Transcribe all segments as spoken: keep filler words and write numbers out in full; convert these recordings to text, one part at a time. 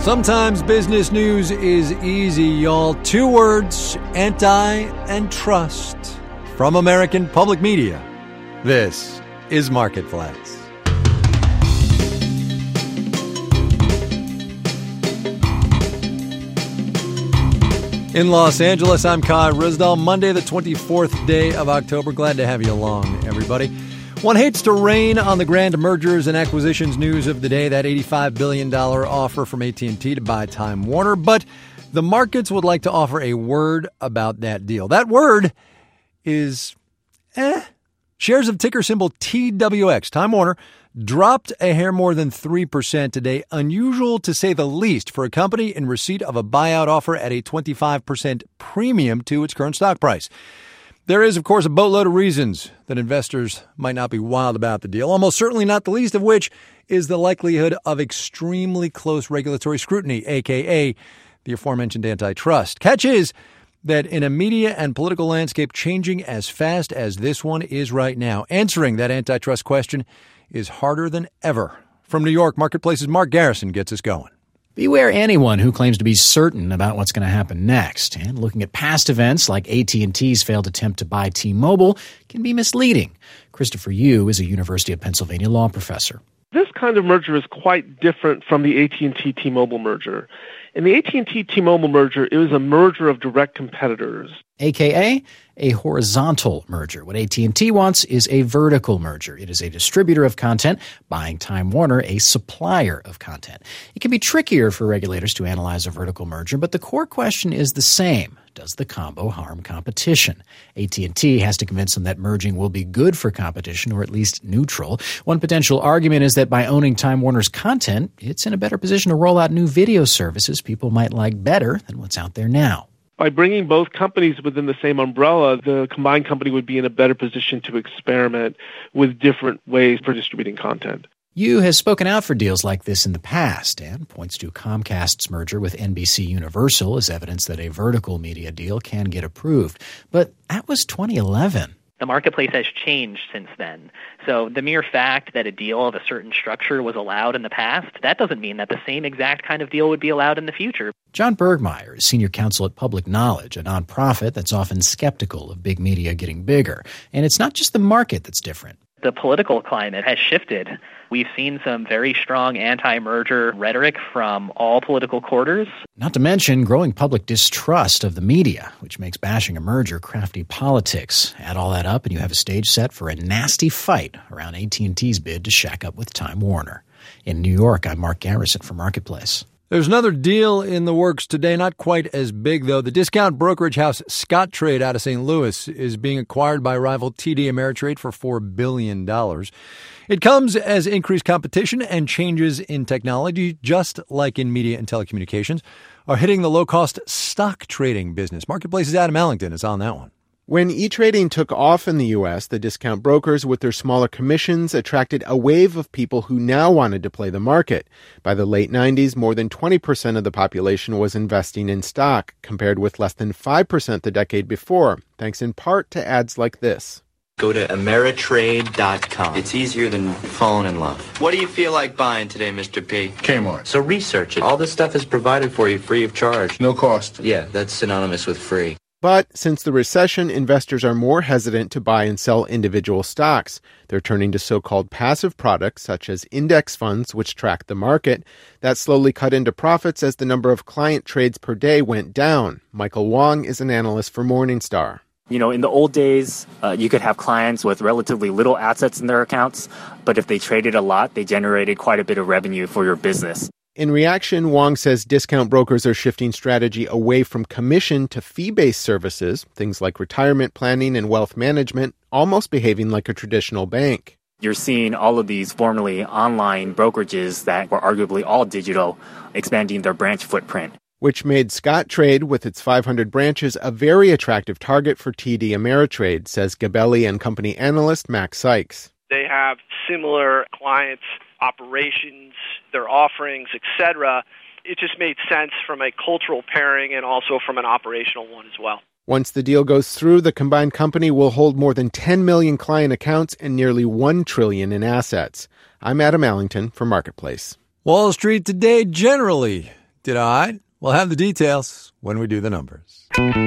Sometimes business news is easy, y'all. Two words, anti and trust. From American Public Media, this is Marketplace. In Los Angeles, I'm Kai Ryssdal. Monday, the twenty-fourth day of October. Glad to have you along, everybody. One hates to rain on the grand mergers and acquisitions news of the day, that eighty-five billion dollars offer from A T and T to buy Time Warner, but the markets would like to offer a word about that deal. That word is, eh. Shares of ticker symbol T W X, Time Warner, dropped a hair more than three percent today. Unusual to say the least for a company in receipt of a buyout offer at a twenty-five percent premium to its current stock price. There is, of course, a boatload of reasons that investors might not be wild about the deal, almost certainly not the least of which is the likelihood of extremely close regulatory scrutiny, a k a the aforementioned antitrust. Catch is that in a media and political landscape changing as fast as this one is right now, answering that antitrust question is harder than ever. From New York, Marketplace's Mark Garrison gets us going. Beware anyone who claims to be certain about what's going to happen next. And looking at past events like A T and T's failed attempt to buy T-Mobile can be misleading. Christopher Yu is a University of Pennsylvania law professor. This kind of merger is quite different from the A T and T T-Mobile merger. In the A T and T T-Mobile merger, it was a merger of direct competitors, a k a a horizontal merger. What A T and T wants is a vertical merger. It is a distributor of content buying Time Warner, a supplier of content. It can be trickier for regulators to analyze a vertical merger, but the core question is the same. Does the combo harm competition? A T and T has to convince them that merging will be good for competition, or at least neutral. One potential argument is that by owning Time Warner's content, it's in a better position to roll out new video services people might like better than what's out there now. By bringing both companies within the same umbrella, the combined company would be in a better position to experiment with different ways for distributing content. Yu has spoken out for deals like this in the past and points to Comcast's merger with N B C Universal as evidence that a vertical media deal can get approved. But that was twenty eleven. The marketplace has changed since then. So the mere fact that a deal of a certain structure was allowed in the past, that doesn't mean that the same exact kind of deal would be allowed in the future. John Bergmeyer is senior counsel at Public Knowledge, a nonprofit that's often skeptical of big media getting bigger. And it's not just the market that's different. The political climate has shifted. We've seen some very strong anti-merger rhetoric from all political quarters. Not to mention growing public distrust of the media, which makes bashing a merger crafty politics. Add all that up and you have a stage set for a nasty fight around A T and T's bid to shack up with Time Warner. In New York, I'm Mark Garrison for Marketplace. There's another deal in the works today, not quite as big, though. The discount brokerage house Scottrade out of Saint Louis is being acquired by rival T D Ameritrade for four billion dollars. It comes as increased competition and changes in technology, just like in media and telecommunications, are hitting the low-cost stock trading business. Marketplace's Adam Allington is on that one. When e-trading took off in the U S, the discount brokers with their smaller commissions attracted a wave of people who now wanted to play the market. By the late nineties, more than twenty percent of the population was investing in stock, compared with less than five percent the decade before, thanks in part to ads like this. Go to Ameritrade dot com. It's easier than falling in love. What do you feel like buying today, Mister P? Kmart. So research it. All this stuff is provided for you free of charge. No cost. Yeah, that's synonymous with free. But since the recession, investors are more hesitant to buy and sell individual stocks. They're turning to so-called passive products, such as index funds, which track the market. That slowly cut into profits as the number of client trades per day went down. Michael Wong is an analyst for Morningstar. You know, in the old days, uh, you could have clients with relatively little assets in their accounts, but if they traded a lot, they generated quite a bit of revenue for your business. In reaction, Wong says discount brokers are shifting strategy away from commission to fee-based services, things like retirement planning and wealth management, almost behaving like a traditional bank. You're seeing all of these formerly online brokerages that were arguably all digital, expanding their branch footprint. Which made Scottrade, with its five hundred branches, a very attractive target for T D Ameritrade, says Gabelli and Company analyst Max Sykes. They have similar clients, operations, their offerings, et cetera. It just made sense from a cultural pairing and also from an operational one as well. Once the deal goes through, the combined company will hold more than ten million client accounts and nearly one trillion dollars in assets. I'm Adam Allington for Marketplace. Wall Street today generally Did I? We'll have the details when we do the numbers.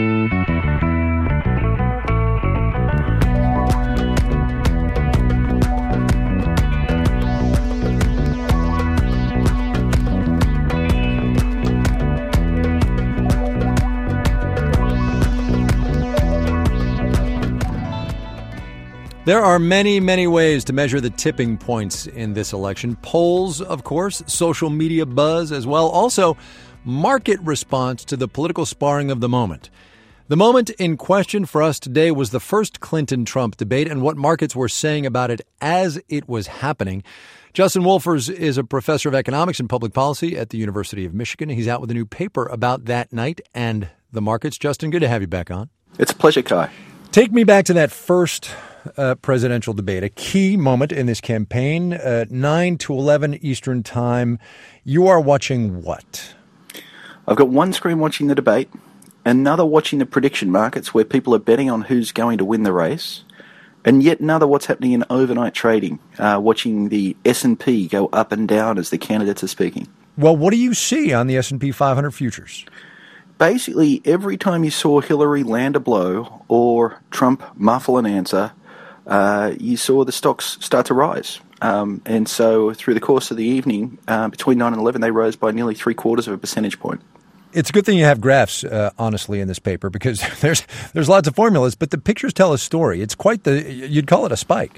There are many, many ways to measure the tipping points in this election. Polls, of course, social media buzz as well. Also, market response to the political sparring of the moment. The moment in question for us today was the first Clinton-Trump debate and what markets were saying about it as it was happening. Justin Wolfers is a professor of economics and public policy at the University of Michigan. He's out with a new paper about that night and the markets. Justin, good to have you back on. It's a pleasure, Kai. Take me back to that first uh, presidential debate, a key moment in this campaign, uh, nine to eleven Eastern time. You are watching what? I've got one screen watching the debate, another watching the prediction markets where people are betting on who's going to win the race, and yet another what's happening in overnight trading, uh, watching the S and P go up and down as the candidates are speaking. Well, what do you see on the S and P five hundred futures? Basically, every time you saw Hillary land a blow or Trump muffle an answer, uh, you saw the stocks start to rise. Um, and so through the course of the evening, uh, between nine and eleven, they rose by nearly three quarters of a percentage point. It's a good thing you have graphs, uh, honestly, in this paper, because there's there's lots of formulas, but the pictures tell a story. It's quite the, you'd call it a spike.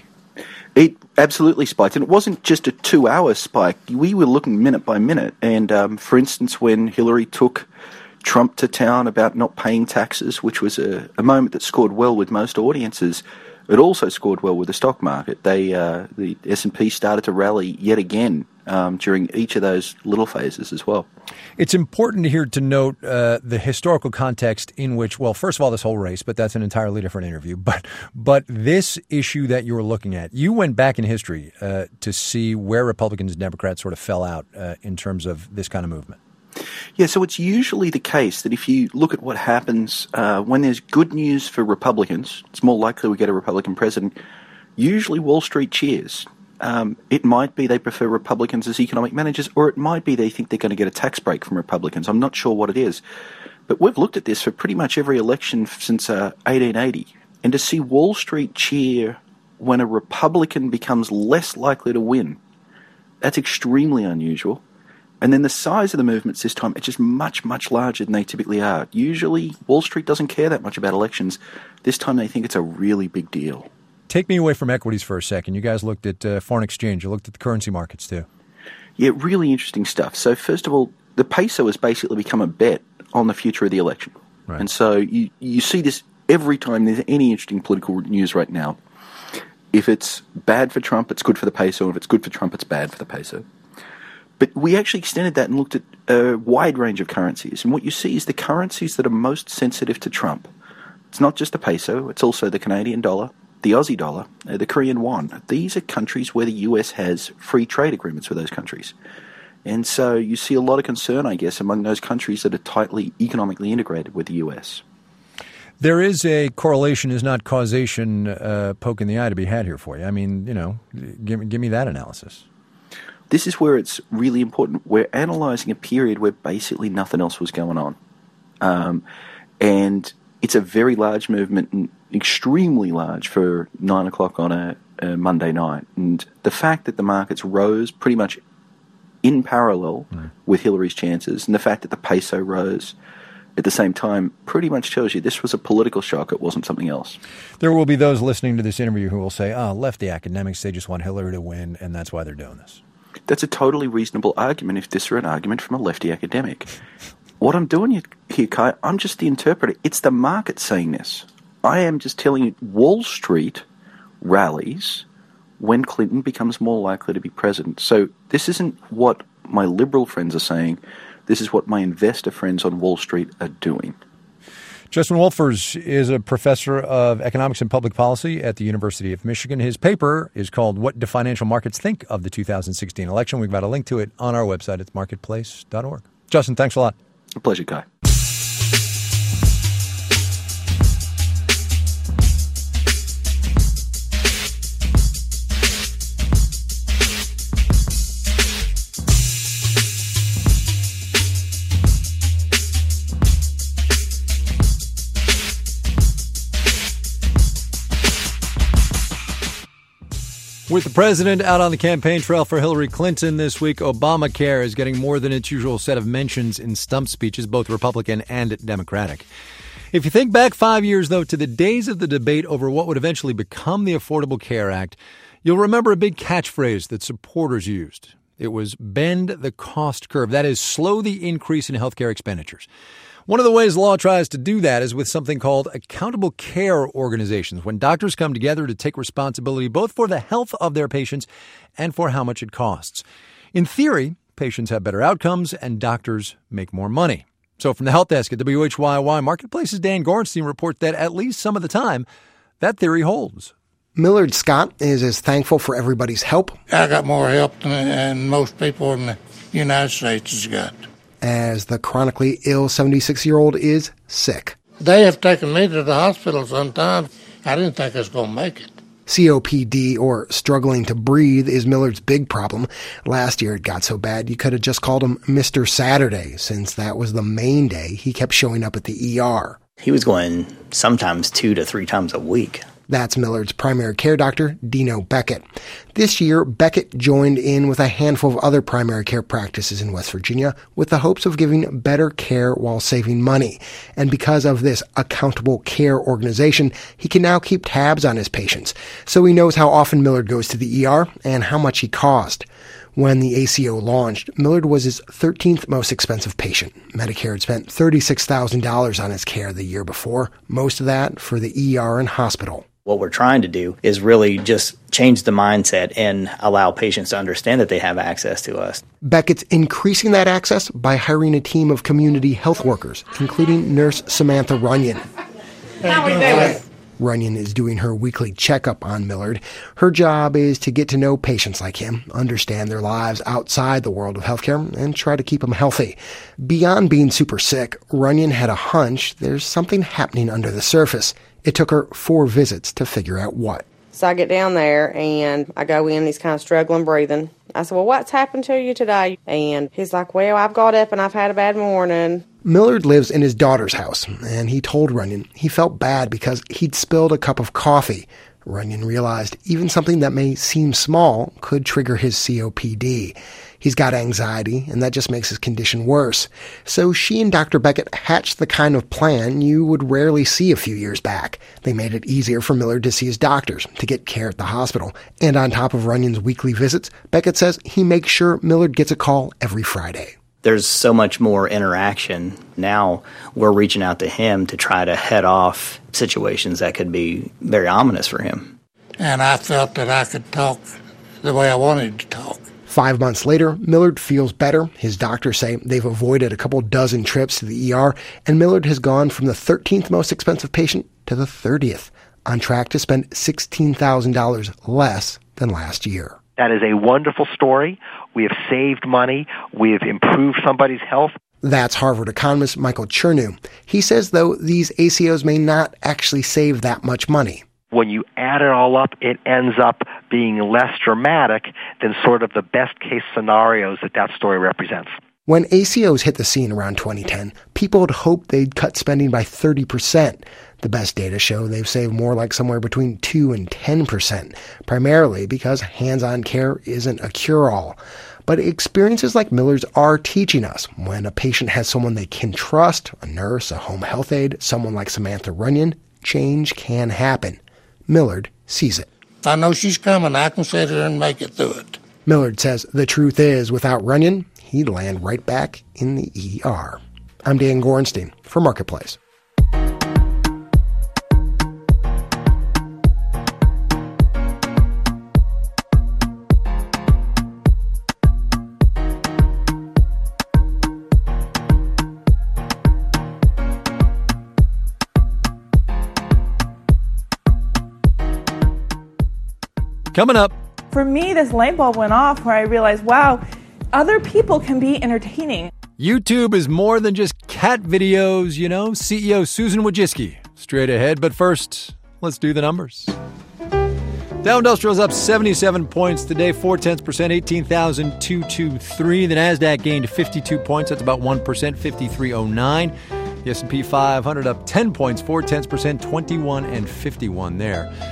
It absolutely spiked, and it wasn't just a two-hour spike. We were looking minute by minute, and um, for instance, when Hillary took Trump to town about not paying taxes, which was a, a moment that scored well with most audiences, it also scored well with the stock market. They uh, the S and P started to rally yet again um, during each of those little phases as well. It's important here to note uh, the historical context in which, well, first of all, this whole race, but that's an entirely different interview. But but this issue that you're looking at, you went back in history uh, to see where Republicans and Democrats sort of fell out uh, in terms of this kind of movement. Yeah, so it's usually the case that if you look at what happens uh, when there's good news for Republicans, it's more likely we get a Republican president. Usually Wall Street cheers. Um, it might be they prefer Republicans as economic managers, or it might be they think they're going to get a tax break from Republicans. I'm not sure what it is. But we've looked at this for pretty much every election since uh, eighteen eighty. And to see Wall Street cheer when a Republican becomes less likely to win, that's extremely unusual. And then the size of the movements this time, it's just much, much larger than they typically are. Usually, Wall Street doesn't care that much about elections. This time, they think it's a really big deal. Take me away from equities for a second. You guys looked at uh, foreign exchange. You looked at the currency markets, too. Yeah, really interesting stuff. So, first of all, the peso has basically become a bet on the future of the election. Right. And so you, you see this every time there's any interesting political news right now. If it's bad for Trump, it's good for the peso. If it's good for Trump, it's bad for the peso. But we actually extended that and looked at a wide range of currencies. And what you see is the currencies that are most sensitive to Trump. It's not just the peso, it's also the Canadian dollar, the Aussie dollar, uh, the Korean won. These are countries where the U S has free trade agreements with those countries. And so you see a lot of concern, I guess, among those countries that are tightly economically integrated with the U S. There is a correlation, is not causation, uh, poke in the eye to be had here for you. I mean, you know, give, give me that analysis. This is where it's really important. We're analysing a period where basically nothing else was going on. Um, and it's a very large movement, and extremely large for nine o'clock on a, a Monday night. And the fact that the markets rose pretty much in parallel mm. with Hillary's chances, and the fact that the peso rose at the same time pretty much tells you this was a political shock. It wasn't something else. There will be those listening to this interview who will say, oh, lefty academics, they just want Hillary to win, and that's why they're doing this. That's a totally reasonable argument if this were an argument from a lefty academic. What I'm doing here, Kai, I'm just the interpreter. It's the market saying this. I am just telling you Wall Street rallies when Clinton becomes more likely to be president. So this isn't what my liberal friends are saying. This is what my investor friends on Wall Street are doing. Justin Wolfers is a professor of economics and public policy at the University of Michigan. His paper is called What Do Financial Markets Think of the two thousand sixteen Election? We've got a link to it on our website at marketplace dot org. Justin, thanks a lot. A pleasure, Guy. With the president out on the campaign trail for Hillary Clinton this week, Obamacare is getting more than its usual set of mentions in stump speeches, both Republican and Democratic. If you think back five years, though, to the days of the debate over what would eventually become the Affordable Care Act, you'll remember a big catchphrase that supporters used. It was bend the cost curve. That is, slow the increase in healthcare expenditures. One of the ways law tries to do that is with something called accountable care organizations, when doctors come together to take responsibility both for the health of their patients and for how much it costs. In theory, patients have better outcomes and doctors make more money. So from the help desk at W H Y Y Marketplace's Dan Gorenstein reports that at least some of the time, that theory holds. Millard Scott is as thankful for everybody's help. I got more help than, than most people in the United States has got. As the chronically ill seventy-six-year-old is sick. They have taken me to the hospital sometimes. I didn't think I was going to make it. C O P D, or struggling to breathe, is Millard's big problem. Last year it got so bad you could have just called him Mister Saturday, since that was the main day he kept showing up at the E R. He was going sometimes two to three times a week. That's Millard's primary care doctor, Dino Beckett. This year, Beckett joined in with a handful of other primary care practices in West Virginia with the hopes of giving better care while saving money. And because of this accountable care organization, he can now keep tabs on his patients. So he knows how often Millard goes to the E R and how much he cost. When the A C O launched, Millard was his thirteenth most expensive patient. Medicare had spent thirty-six thousand dollars on his care the year before, most of that for the E R and hospital. What we're trying to do is really just change the mindset and allow patients to understand that they have access to us. Beckett's increasing that access by hiring a team of community health workers, including nurse Samantha Runyon. How we doing? Runyon is doing her weekly checkup on Millard. Her job is to get to know patients like him, understand their lives outside the world of healthcare, and try to keep them healthy. Beyond being super sick, Runyon had a hunch there's something happening under the surface. It took her four visits to figure out what. So I get down there and I go in, he's kind of struggling breathing. I said, well, what's happened to you today? And he's like, well, I've got up and I've had a bad morning. Millard lives in his daughter's house, and he told Runyon he felt bad because he'd spilled a cup of coffee. Runyon realized even something that may seem small could trigger his C O P D. He's got anxiety, and that just makes his condition worse. So she and Doctor Beckett hatched the kind of plan you would rarely see a few years back. They made it easier for Millard to see his doctors, to get care at the hospital. And on top of Runyon's weekly visits, Beckett says he makes sure Millard gets a call every Friday. There's so much more interaction. Now we're reaching out to him to try to head off situations that could be very ominous for him. And I felt that I could talk the way I wanted to talk. Five months later, Millard feels better. His doctors say they've avoided a couple dozen trips to the E R, and Millard has gone from the thirteenth most expensive patient to the thirtieth, on track to spend sixteen thousand dollars less than last year. That is a wonderful story. We have saved money. We have improved somebody's health. That's Harvard economist Michael Chernow. He says, though, these A C Os may not actually save that much money. When you add it all up, it ends up being less dramatic than sort of the best-case scenarios that that story represents. When A C Os hit the scene around twenty ten, people had hoped they'd cut spending by thirty percent. The best data show they've saved more like somewhere between two and ten percent, primarily because hands-on care isn't a cure-all. But experiences like Millard's are teaching us when a patient has someone they can trust, a nurse, a home health aide, someone like Samantha Runyon, change can happen. Millard sees it. If I know she's coming, I can sit here and make it through it. Millard says the truth is, without Runyon, he'd land right back in the E R. I'm Dan Gorenstein for Marketplace. Coming up. For me, this light bulb went off where I realized, wow, other people can be entertaining. YouTube is more than just cat videos, you know. C E O Susan Wojcicki straight ahead. But first, let's do the numbers. Dow Industrial's up seventy-seven points today, four tenths percent, eighteen thousand two hundred twenty-two. The NASDAQ gained fifty-two points. That's about one percent, fifty-three oh nine. The S and P five hundred up ten points, four tenths percent, twenty-one and fifty-one there.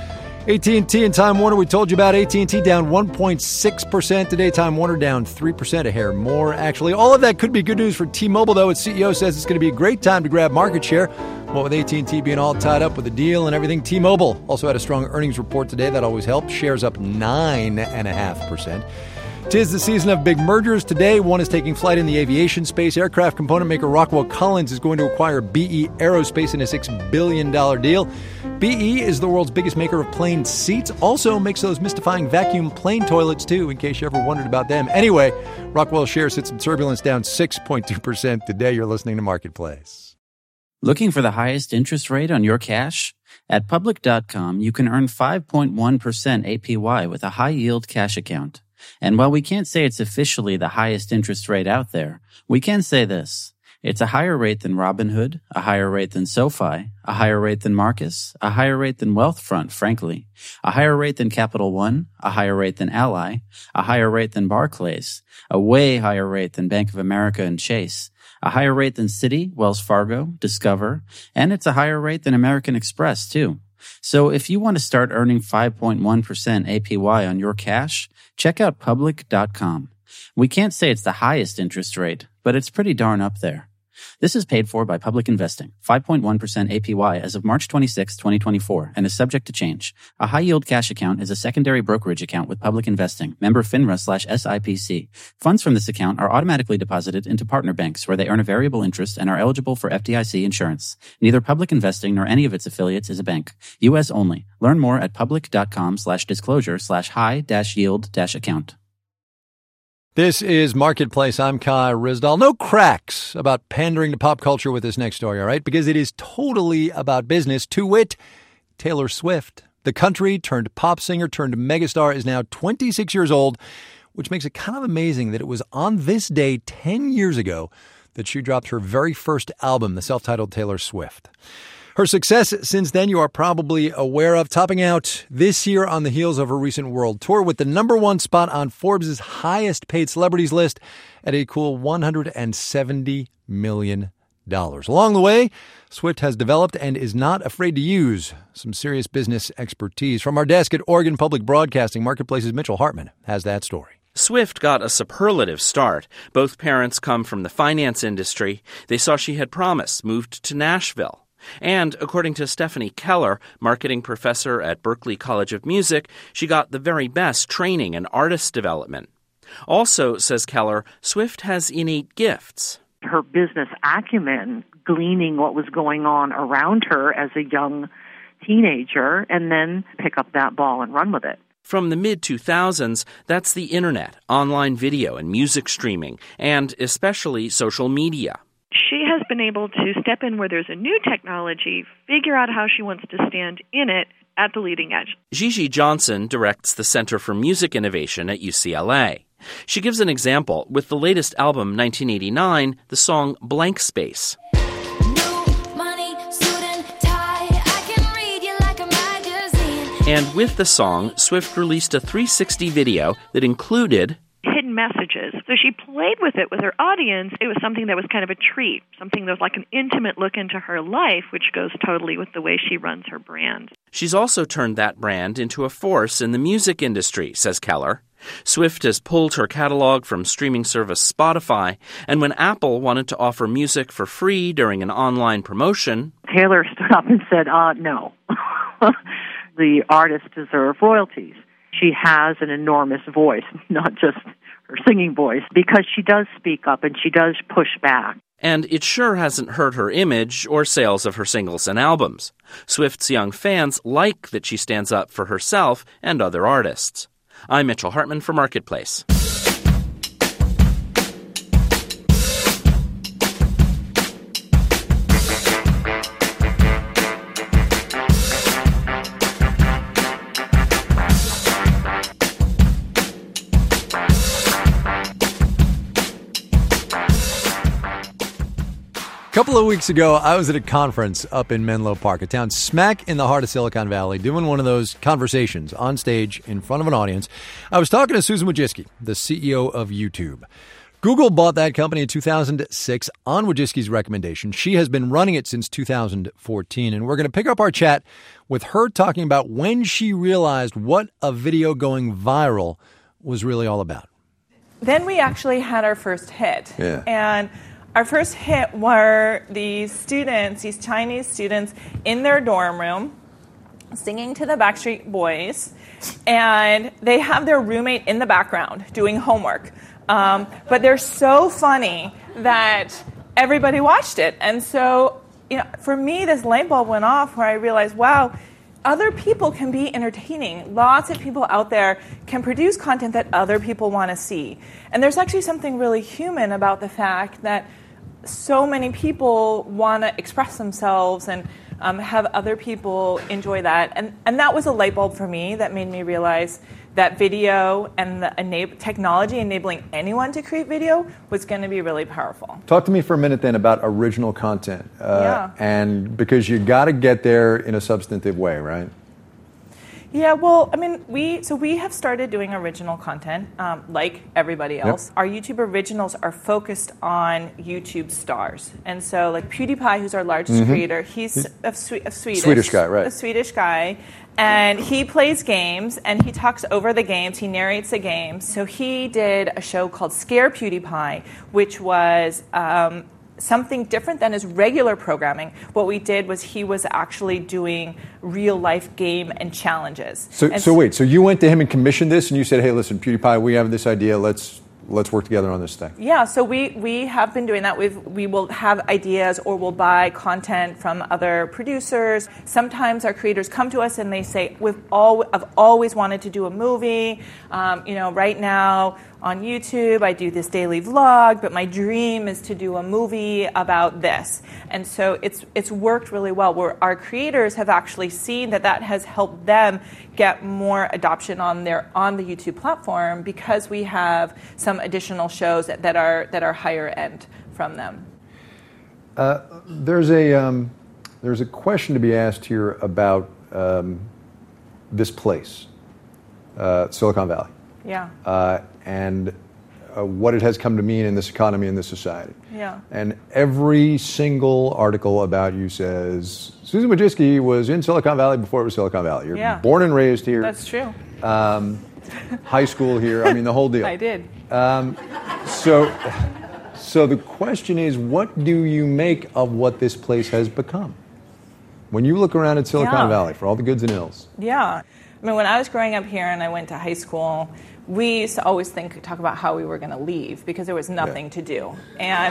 A T and T and Time Warner, we told you about A T and T down one point six percent today. Time Warner down three percent, a hair more, actually. All of that could be good news for T-Mobile, though. Its C E O says it's going to be a great time to grab market share. Well, with A T and T being all tied up with the deal and everything, T-Mobile also had a strong earnings report today. That always helps. Shares up nine point five percent. Tis the season of big mergers. Today, one is taking flight in the aviation space. Aircraft component maker Rockwell Collins is going to acquire B E Aerospace in a six billion dollars deal. B E is the world's biggest maker of plane seats. Also makes those mystifying vacuum plane toilets, too, in case you ever wondered about them. Anyway, Rockwell shares hit some turbulence, down six point two percent today. You're listening to Marketplace. Looking for the highest interest rate on your cash? At Public dot com, you can earn five point one percent A P Y with a high-yield cash account. And while we can't say it's officially the highest interest rate out there, we can say this. It's a higher rate than Robinhood, a higher rate than SoFi, a higher rate than Marcus, a higher rate than Wealthfront, frankly, a higher rate than Capital One, a higher rate than Ally, a higher rate than Barclays, a way higher rate than Bank of America and Chase, a higher rate than Citi, Wells Fargo, Discover, and it's a higher rate than American Express, too. So if you want to start earning five point one percent A P Y on your cash, check out Public dot com. We can't say it's the highest interest rate, but it's pretty darn up there. This is paid for by Public Investing, five point one percent A P Y as of March twenty-sixth, twenty twenty-four, and is subject to change. A high-yield cash account is a secondary brokerage account with Public Investing, member FINRA slash S I P C. Funds from this account are automatically deposited into partner banks where they earn a variable interest and are eligible for F D I C insurance. Neither Public Investing nor any of its affiliates is a bank. U S only. Learn more at Public dot com slash disclosure slash high dash yield dash account. This is Marketplace. I'm Kai Ryssdal. No cracks about pandering to pop culture with this next story, all right? Because it is totally about business. To wit, Taylor Swift. The country turned pop singer turned megastar is now twenty-six years old, which makes it kind of amazing that it was on this day ten years ago that she dropped her very first album, the self-titled Taylor Swift. Her success since then you are probably aware of, topping out this year on the heels of her recent world tour with the number one spot on Forbes' highest paid celebrities list at a cool one hundred seventy million dollars. Along the way, Swift has developed and is not afraid to use some serious business expertise. From our desk at Oregon Public Broadcasting, Marketplace's Mitchell Hartman has that story. Swift got a superlative start. Both parents come from the finance industry. They saw she had promise, moved to Nashville. And, according to Stephanie Keller, marketing professor at Berklee College of Music, she got the very best training in artist development. Also, says Keller, Swift has innate gifts. Her business acumen, gleaning what was going on around her as a young teenager, and then pick up that ball and run with it. From the mid two thousands, that's the internet, online video and music streaming, and especially social media. She has been able to step in where there's a new technology, figure out how she wants to stand in it at the leading edge. Gigi Johnson directs the Center for Music Innovation at U C L A. She gives an example with the latest album, nineteen eighty-nine, the song Blank Space. And with the song, Swift released a three sixty video that included hidden messages. So she played with it with her audience. It was something that was kind of a treat, something that was like an intimate look into her life, which goes totally with the way she runs her brand. She's also turned that brand into a force in the music industry, says Keller. Swift has pulled her catalog from streaming service Spotify, and when Apple wanted to offer music for free during an online promotion, Taylor stood up and said, uh, no. The artists deserve royalties. She has an enormous voice, not just her singing voice, because she does speak up and she does push back. And it sure hasn't hurt her image or sales of her singles and albums. Swift's young fans like that she stands up for herself and other artists. I'm Mitchell Hartman for Marketplace. A couple of weeks ago, I was at a conference up in Menlo Park, a town smack in the heart of Silicon Valley, doing one of those conversations on stage in front of an audience. I was talking to Susan Wojcicki, the C E O of YouTube. Google bought that company in two thousand six on Wojcicki's recommendation. She has been running it since two thousand fourteen, and we're going to pick up our chat with her talking about when she realized what a video going viral was really all about. Then we actually had our first hit. Yeah. And our first hit were these students, these Chinese students in their dorm room singing to the Backstreet Boys, and they have their roommate in the background doing homework. Um, but they're so funny that everybody watched it. And so, you know, for me, this light bulb went off where I realized, wow, other people can be entertaining. Lots of people out there can produce content that other people want to see. And there's actually something really human about the fact that so many people want to express themselves and um, have other people enjoy that. And, and that was a light bulb for me that made me realize that video and the enab- technology enabling anyone to create video was going to be really powerful. Talk to me for a minute then about original content. Uh, Yeah. And because you got to get there in a substantive way, right? Yeah, well, I mean, we so we have started doing original content, um, like everybody else. Yep. Our YouTube originals are focused on YouTube stars, and so like PewDiePie, who's our largest Mhm. creator, he's a, Swe- a Swedish Swedish guy, right. a Swedish guy, and he plays games and he talks over the games. He narrates the games. So he did a show called Scare PewDiePie, which was Um, something different than his regular programming. What we did was he was actually doing real life game and challenges. So, And so wait, so you went to him and commissioned this, and you said, "Hey, listen, PewDiePie, we have this idea. Let's let's work together on this thing." Yeah, so we, we have been doing that. We've, we will have ideas or we'll buy content from other producers. Sometimes our creators come to us and they say, We've all, I've always wanted to do a movie. Um, you know, right now on YouTube, I do this daily vlog, but my dream is to do a movie about this. And so it's it's worked really well, where our creators have actually seen that that has helped them get more adoption on their on the YouTube platform because we have some additional shows that, that are that are higher end from them. Uh, there's a um, there's a question to be asked here about um, this place, uh, Silicon Valley. Yeah. Uh, and uh, what it has come to mean in this economy and this society. Yeah. And every single article about you says Susan Wojcicki was in Silicon Valley before it was Silicon Valley. You're Yeah. born and raised here. That's true. Um, high school here. I mean, the whole deal. I did. Um, so, so the question is, what do you make of what this place has become? When you look around at Silicon Yeah. Valley, for all the goods and ills. Yeah. I mean, when I was growing up here and I went to high school, we used to always think, talk about how we were going to leave because there was nothing to do. And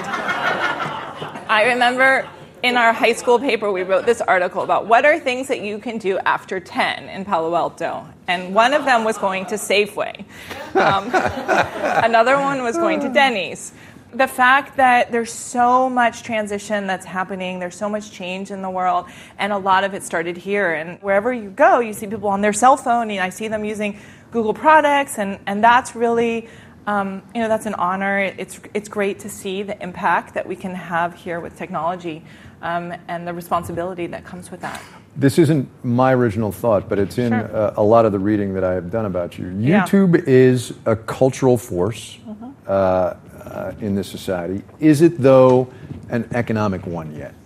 I remember in our high school paper, we wrote this article about what are things that you can do after ten in Palo Alto. And one of them was going to Safeway. Um, another one was going to Denny's. The fact that there's so much transition that's happening, there's so much change in the world, and a lot of it started here. And wherever you go, you see people on their cell phone, and I see them using Google products, and, and that's really, um, you know, that's an honor. It's it's great to see the impact that we can have here with technology, um, and the responsibility that comes with that. This isn't my original thought, but it's in Sure. uh, a lot of the reading that I have done about you. Yeah. YouTube is a cultural force Mhm. uh, uh, in this society. Is it, though, an economic one yet?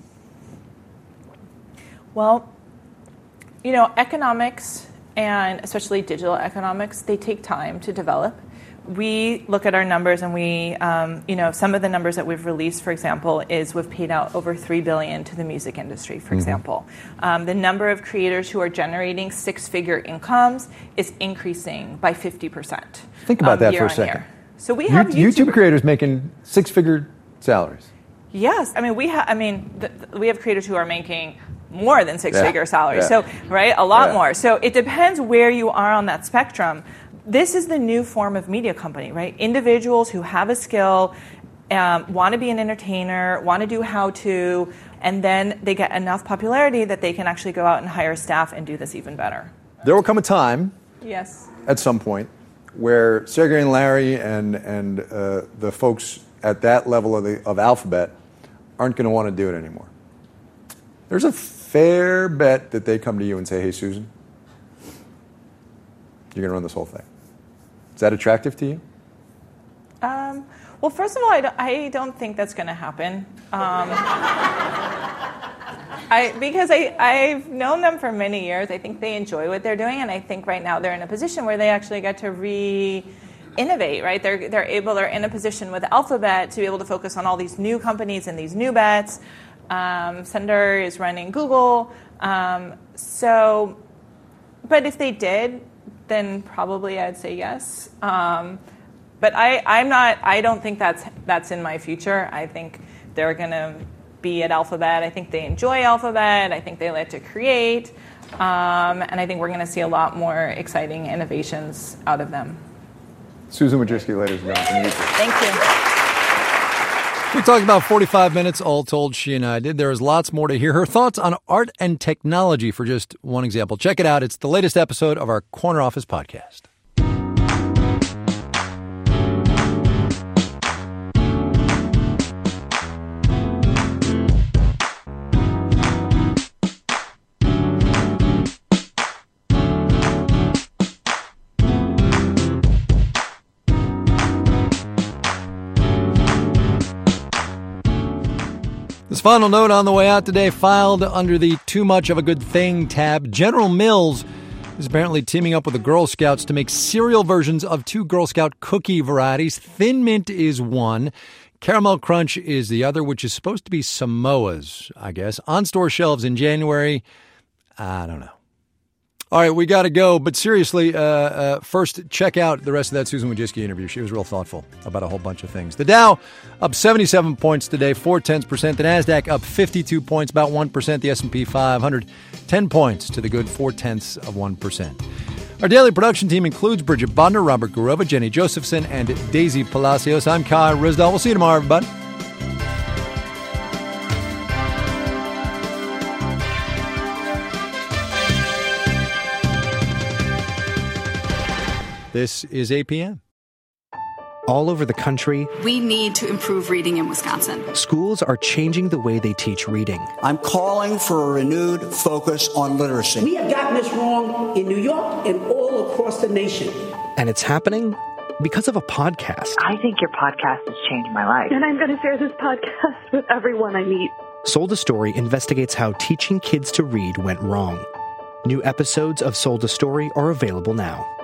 Well, you know, economics, and especially digital economics, they take time to develop. We look at our numbers and we, um, you know, some of the numbers that we've released, for example, is we've paid out over three billion dollars to the music industry, for Mhm. example. Um, the number of creators who are generating six-figure incomes is increasing by fifty percent. Think about um, that year for a on second. year. So we have You- YouTube YouTubers- creators making six-figure salaries. Yes, I mean we have. I mean th- th- we have creators who are making more than six-figure Yeah, salaries. yeah. So right, a lot Yeah. more. So it depends where you are on that spectrum. This is the new form of media company, right? Individuals who have a skill, um, want to be an entertainer, want to do how-to, and then they get enough popularity that they can actually go out and hire staff and do this even better. There will come a time, Yes. at some point, where Sergey and Larry and and uh, the folks at that level of the of Alphabet aren't going to want to do it anymore. There's a fair bet that they come to you and say, "Hey, Susan, you're going to run this whole thing." Is that attractive to you? Um, Well, first of all, I don't, I don't think that's going to happen. Um, I, because I, I've known them for many years. I think they enjoy what they're doing, and I think right now they're in a position where they actually get to re-innovate, right? They're, they're able, they're in a position with Alphabet to be able to focus on all these new companies and these new bets. Um, Sundar is running Google. Um, so, but if they did, then probably I'd say yes. Um, but I, I'm not, I don't think that's, that's in my future. I think they're going to be at Alphabet. I think they enjoy Alphabet. I think they like to create. Um, and I think we're going to see a lot more exciting innovations out of them. Susan Wojcicki, ladies and gentlemen. Thank you. We talked about forty-five minutes, all told, she and I did. There is lots more to hear. Her thoughts on art and technology, for just one example. Check it out. It's the latest episode of our Corner Office podcast. This final note on the way out today, filed under the Too Much of a Good Thing tab. General Mills is apparently teaming up with the Girl Scouts to make cereal versions of two Girl Scout cookie varieties. Thin Mint is one. Caramel Crunch is the other, which is supposed to be Samoa's, I guess. On store shelves in January. I don't know. All right, we got to go. But seriously, uh, uh, first, check out the rest of that Susan Wojcicki interview. She was real thoughtful about a whole bunch of things. The Dow up seventy-seven points today, four tenths percent. The NASDAQ up fifty-two points, about one percent. The S and P five hundred, ten points to the good, four tenths of one percent. Our daily production team includes Bridget Bodner, Robert Gurova, Jenny Josephson, and Daisy Palacios. I'm Kai Ryssdal. We'll see you tomorrow, everybody. This is A P M. All over the country, we need to improve reading in Wisconsin. Schools are changing the way they teach reading. I'm calling for a renewed focus on literacy. We have gotten this wrong in New York and all across the nation. And it's happening because of a podcast. I think your podcast has changed my life. And I'm going to share this podcast with everyone I meet. Sold a Story investigates how teaching kids to read went wrong. New episodes of Sold a Story are available now.